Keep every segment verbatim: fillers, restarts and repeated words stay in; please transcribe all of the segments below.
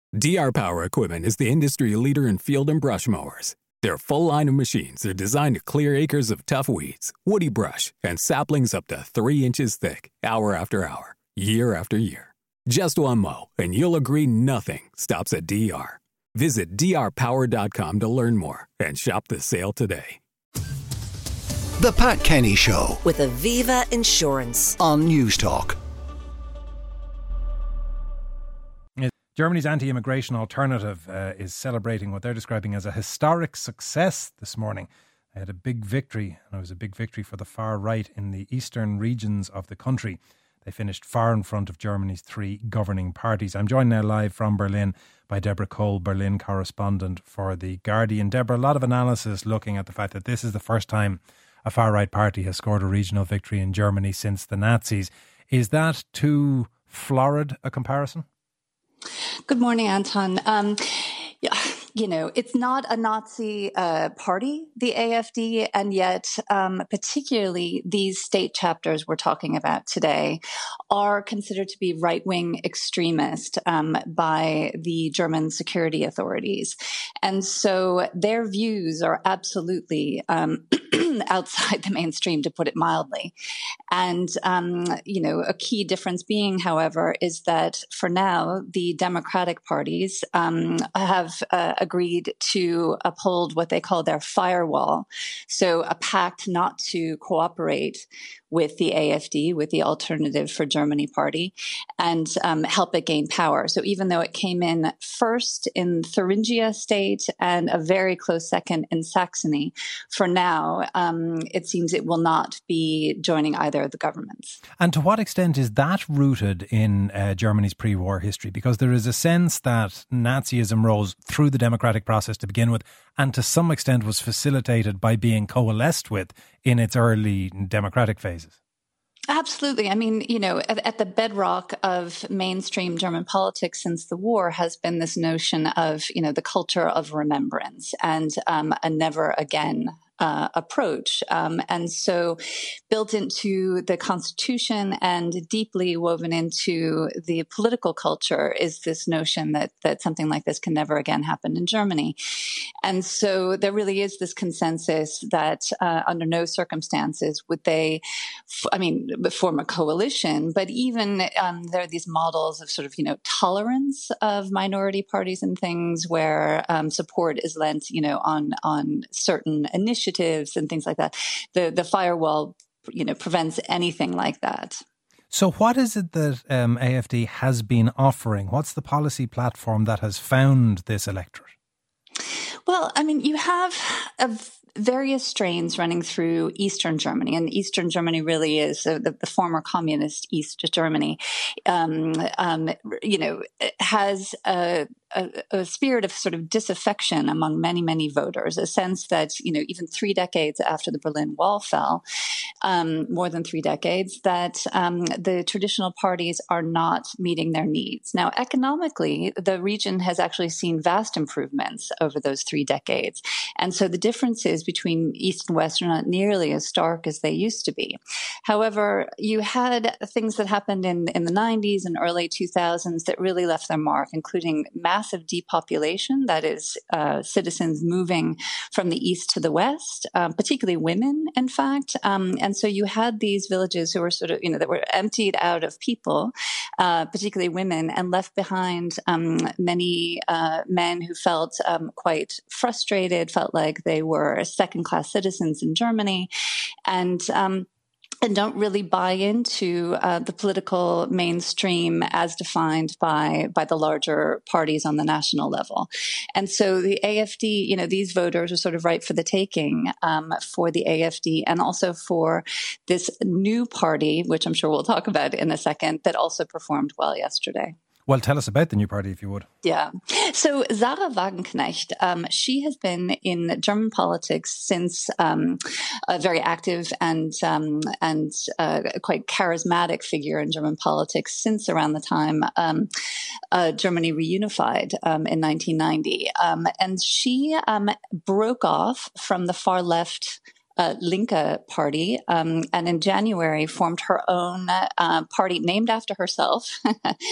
D R Power Equipment is the industry leader in field and brush mowers. Their full line of machines are designed to clear acres of tough weeds, woody brush, and saplings up to three inches thick, hour after hour, year after year. Just one mow, and you'll agree nothing stops at D R. Visit D R power dot com to learn more and shop the sale today. The Pat Kenny Show with Aviva Insurance on News Talk. Germany's anti-immigration alternative uh, is celebrating what they're describing as a historic success this morning. They had a big victory, and it was a big victory for the far right in the eastern regions of the country. They finished far in front of Germany's three governing parties. I'm joined now live from Berlin by Deborah Cole, Berlin correspondent for The Guardian. Deborah, a lot of analysis looking at the fact that this is the first time a far-right party has scored a regional victory in Germany since the Nazis. Is that too florid a comparison? Good morning, Anton. Um, yeah, you know, it's not a Nazi uh, party, the A F D, and yet um, particularly these state chapters we're talking about today are considered to be right-wing extremist um, by the German security authorities. And so their views are absolutely um, outside the mainstream, to put it mildly. And, um, you know, a key difference being, however, is that for now, the Democratic parties um, have uh, agreed to uphold what they call their firewall. So a pact not to cooperate with the A F D, with the Alternative for Germany party, and um, help it gain power. So even though it came in first in Thuringia state and a very close second in Saxony, for now, um, it seems it will not be joining either of the governments. And to what extent is that rooted in uh, Germany's pre-war history? Because there is a sense that Nazism rose through the democratic process to begin with, and to some extent was facilitated by being coalesced with in its early democratic phases. Absolutely. I mean, you know, at, at the bedrock of mainstream German politics since the war has been this notion of, you know, the culture of remembrance and um, a never again Uh, approach. Um, and so built into the Constitution and deeply woven into the political culture is this notion that that something like this can never again happen in Germany. And so there really is this consensus that uh, under no circumstances would they, f- I mean, form a coalition, but even um, there are these models of sort of, you know, tolerance of minority parties and things where um, support is lent, you know, on, on certain initiatives and things like that. The the firewall, you know, prevents anything like that. So what is it that um, A F D has been offering? What's the policy platform that has found this electorate? Well, I mean, you have a various strains running through Eastern Germany, and Eastern Germany really is uh, the, the former communist East Germany. Um, um, you know, has a, a, a spirit of sort of disaffection among many, many voters. A sense that, you know, even three decades after the Berlin Wall fell, um, more than three decades, that um, the traditional parties are not meeting their needs. Now, economically, the region has actually seen vast improvements over those three decades, and so the differences between East and West are not nearly as stark as they used to be. However, you had things that happened in, in the nineties and early two thousands that really left their mark, including massive depopulation, that is, uh, citizens moving from the East to the West, um, particularly women, in fact. Um, and so you had these villages who were sort of, you know, that were emptied out of people, uh, particularly women, and left behind um, many uh, men who felt um, quite frustrated, felt like they were second-class citizens in Germany, and um, and don't really buy into uh, the political mainstream as defined by by the larger parties on the national level. And so the A F D, you know, these voters are sort of ripe for the taking um, for the A F D, and also for this new party, which I'm sure we'll talk about in a second, that also performed well yesterday. Well, tell us about the new party, if you would. Yeah. So Sarah Wagenknecht, um, she has been in German politics since um, a very active and um, and uh, quite charismatic figure in German politics since around the time um, uh, Germany reunified um, in nineteen ninety. Um, and she um, broke off from the far left uh, Linke party, um, and in January formed her own uh, party named after herself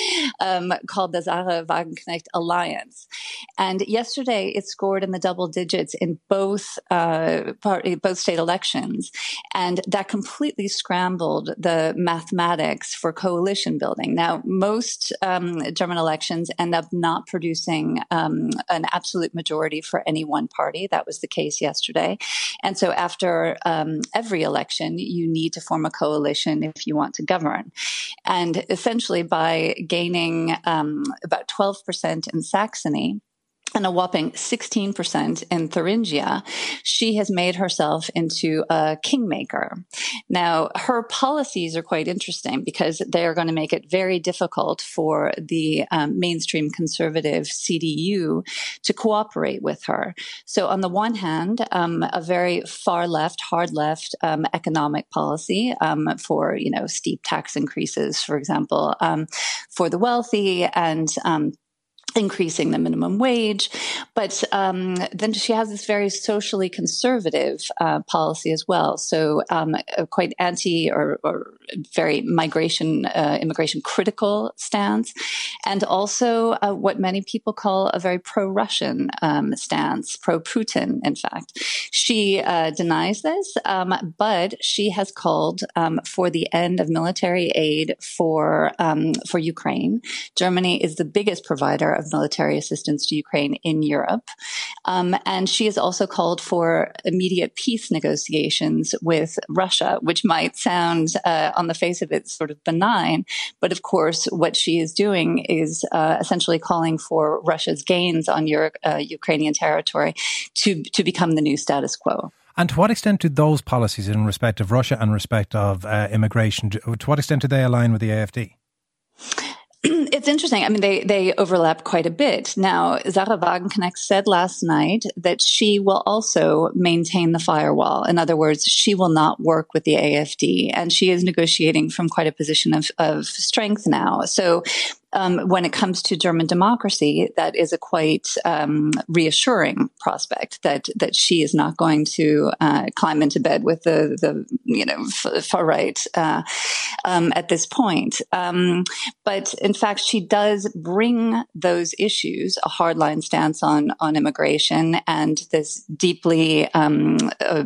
um, called the Sarah Wagenknecht Alliance. And yesterday it scored in the double digits in both uh, party, both state elections. And that completely scrambled the mathematics for coalition building. Now, most um, German elections end up not producing um, an absolute majority for any one party. That was the case yesterday. And so after um, every election, you need to form a coalition if you want to govern. And essentially by gaining um, about twelve percent in Saxony, and a whopping sixteen percent in Thuringia, she has made herself into a kingmaker. Now, her policies are quite interesting because they are going to make it very difficult for the um, mainstream conservative C D U to cooperate with her. So on the one hand, um, a very far left, hard left um, economic policy um, for, you know, steep tax increases, for example, um, for the wealthy and um increasing the minimum wage. But um, then she has this very socially conservative uh, policy as well. So um, quite anti or, or very migration, uh, immigration critical stance. And also uh, what many people call a very pro-Russian um, stance, pro-Putin, in fact. She uh, denies this, um, but she has called um, for the end of military aid for, um, for Ukraine. Germany is the biggest provider of military assistance to Ukraine in Europe. Um, and she has also called for immediate peace negotiations with Russia, which might sound uh, on the face of it sort of benign. But of course, what she is doing is uh, essentially calling for Russia's gains on Euro- uh, Ukrainian territory to, to become the new status quo. And to what extent do those policies in respect of Russia and respect of uh, immigration, to what extent do they align with the A F D? It's interesting. I mean, they, they overlap quite a bit. Now, Sarah Wagenknecht said last night that she will also maintain the firewall. In other words, she will not work with the A F D, and she is negotiating from quite a position of, of strength now. So Um, when it comes to German democracy, that is a quite um, reassuring prospect that that she is not going to uh, climb into bed with the, the you know, far right uh, um, at this point. Um, but in fact, she does bring those issues, a hardline stance on on immigration and this deeply um, uh,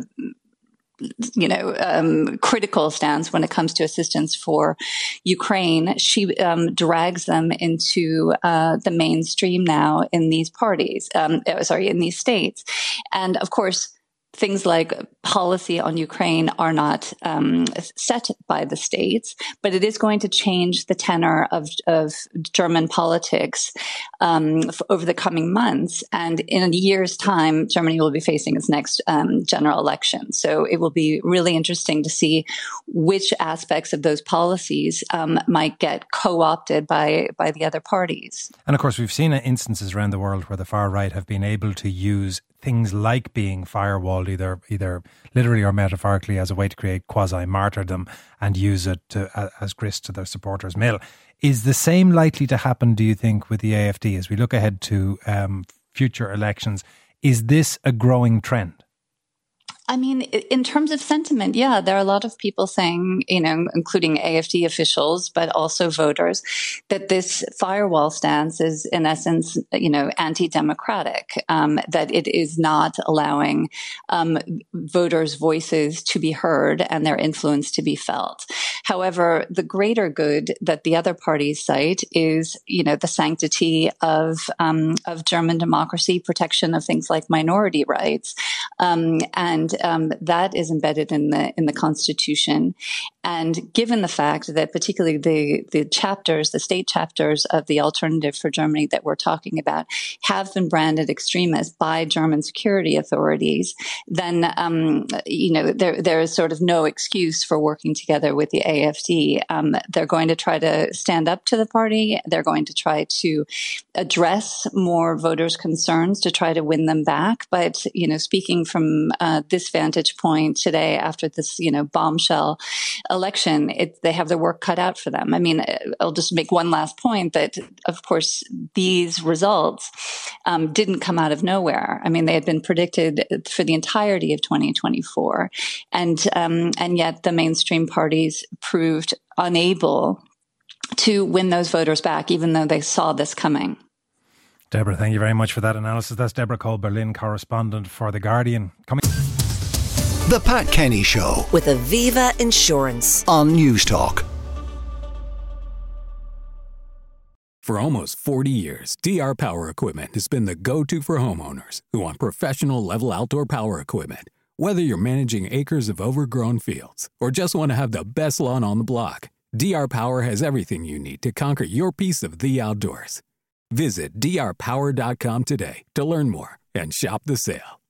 you know, um, critical stance when it comes to assistance for Ukraine. She um, drags them into uh, the mainstream now in these parties, um, sorry, in these states. And of course, things like policy on Ukraine are not um, set by the states, but it is going to change the tenor of, of German politics um, f- over the coming months. And in a year's time, Germany will be facing its next um, general election. So it will be really interesting to see which aspects of those policies um, might get co-opted by, by the other parties. And of course, we've seen instances around the world where the far right have been able to use things like being firewalled, either either literally or metaphorically, as a way to create quasi-martyrdom and use it to, uh, as grist to their supporters' mill. Is the same likely to happen, do you think, with the A F D as we look ahead to um, future elections? Is this a growing trend? I mean, in terms of sentiment, yeah, there are a lot of people saying, you know, including A F D officials, but also voters, that this firewall stance is, in essence, you know, anti-democratic, um, that it is not allowing um, voters' voices to be heard and their influence to be felt. However, the greater good that the other parties cite is, you know, the sanctity of um, of German democracy, protection of things like minority rights, um, and Um, that is embedded in the in the Constitution. And given the fact that particularly the, the chapters, the state chapters of the Alternative for Germany that we're talking about have been branded extremist by German security authorities, then, um, you know, there there is sort of no excuse for working together with the A F D. Um, they're going to try to stand up to the party. They're going to try to address more voters' concerns to try to win them back. But, you know, speaking from uh, this vantage point today after this, you know, bombshell election, it, they have their work cut out for them. I mean, I'll just make one last point that, of course, these results um, didn't come out of nowhere. I mean, they had been predicted for the entirety of twenty twenty-four, and um, and yet the mainstream parties proved unable to win those voters back, even though they saw this coming. Deborah, thank you very much for that analysis. That's Deborah Cole, Berlin correspondent for The Guardian. Coming. The Pat Kenny Show with Aviva Insurance on News Talk. For almost forty years, D R Power Equipment has been the go-to for homeowners who want professional level outdoor power equipment. Whether you're managing acres of overgrown fields or just want to have the best lawn on the block, D R Power has everything you need to conquer your piece of the outdoors. Visit D R power dot com today to learn more and shop the sale.